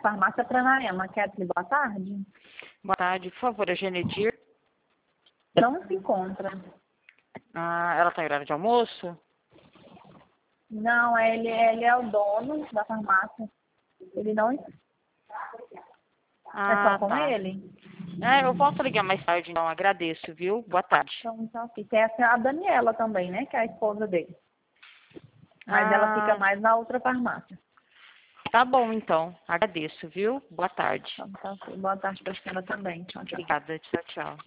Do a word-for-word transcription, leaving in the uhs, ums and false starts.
Farmácia Pranayama. Kathleen, boa tarde. Boa tarde, por favor, a Genedir. Não se encontra. Ah, ela está em horário de almoço? Não, ele, ele é o dono da farmácia. Ele não... Ah, é só com tá. ele? É, eu volto a ligar mais tarde, então. Agradeço, viu? Boa tarde. Então, tá ok. Tem a Daniela também, né? Que é a esposa dele. Mas Ah, ela fica mais na outra farmácia. tá bom, então. Agradeço, viu? Boa tarde. Então, tá ok. Boa tarde para a senhora também. Tchau, tchau. Obrigada. Tchau, tchau.